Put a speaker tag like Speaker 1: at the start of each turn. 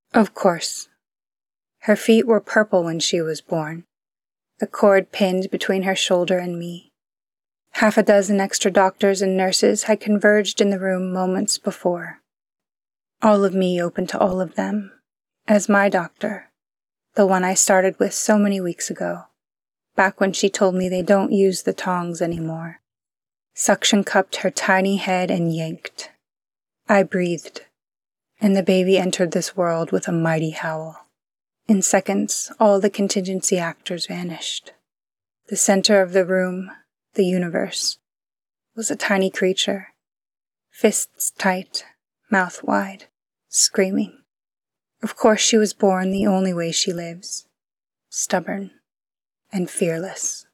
Speaker 1: Of course. Her feet were purple when she was born, the cord pinned between her shoulder and me. 6 extra doctors and nurses had converged in the room moments before. All of me open to all of them, as my doctor, the one I started with so many weeks ago, back when she told me they don't use the tongs anymore, suction cupped her tiny head and yanked. I breathed, and the baby entered this world with a mighty howl. In seconds, all the contingency actors vanished. The center of the room, the universe, was a tiny creature, fists tight, mouth wide, screaming. Of course she was born the only way she lives, stubborn and fearless.